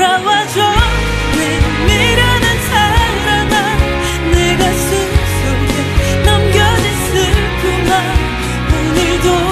돌아와줘. 내 미련한 사랑아, 내 가슴 속에 남겨진 슬픔아, 오늘도